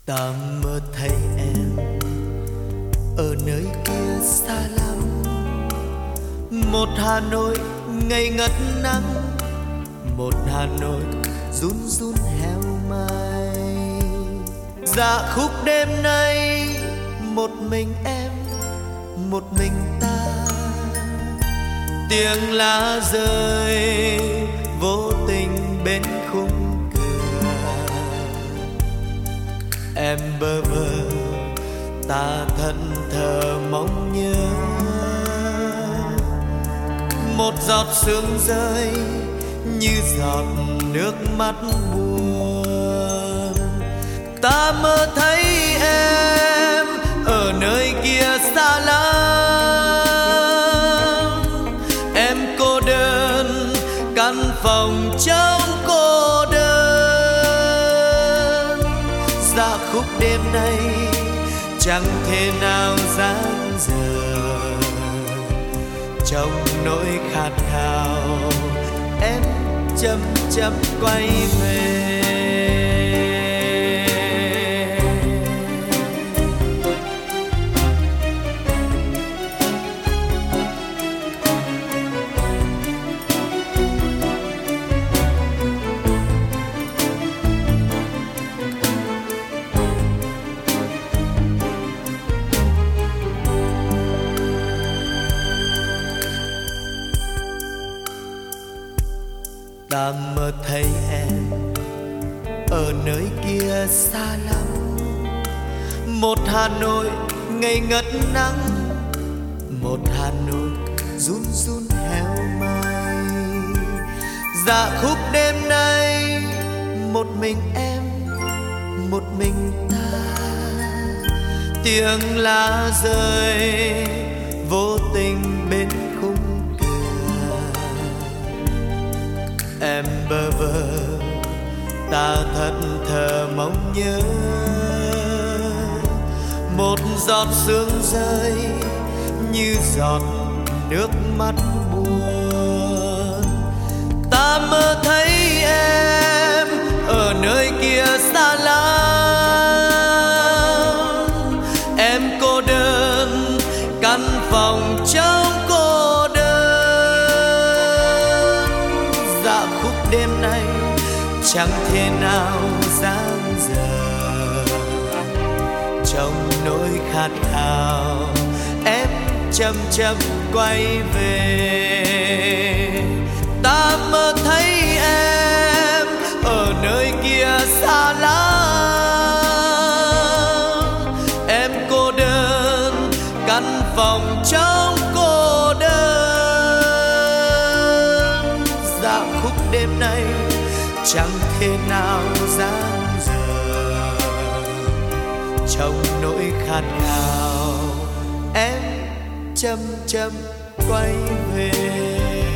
Ta mơ thấy em ở nơi kia xa lắm, một Hà Nội ngây ngất nắng, một Hà Nội run run heo may. Dạ khúc đêm nay một mình em, một mình ta, tiếng lá rơi vô tình bên khung cửa. Em bơ vơ ta thẫn thờ mong nhớ, một giọt sương rơi như giọt nước mắt buồn. Ta mơ thấy em ở nơi kia xa lắm, em cô đơn căn phòng trống cô đơn. Dạ khúc đêm nay chẳng thể nào dang dở, trong nỗi khát khao em chậm chậm quay về. Ta mơ thấy em ở nơi kia xa lắm, một Hà Nội ngây ngất nắng, một Hà Nội run run heo may. Dạ khúc đêm nay một mình em, một mình ta, tiếng lá rơi vô tình bên khung. Em bơ vơ ta thẫn thờ mong nhớ, một giọt sương rơi như giọt nước mắt buồn. Ta mơ thấy em ở nơi kia xa lắm, em cô đơn căn phòng trống cô đơn. Đêm nay chẳng thể nào dang dở, trong nỗi khát khao em chậm chậm quay về. Ta mơ thấy em ở nơi kia xa lắm, em cô đơn căn phòng trống cô đơn. Dạ khúc đêm nay chẳng thể nào dang dở, trong nỗi khát khao em chậm chậm quay về.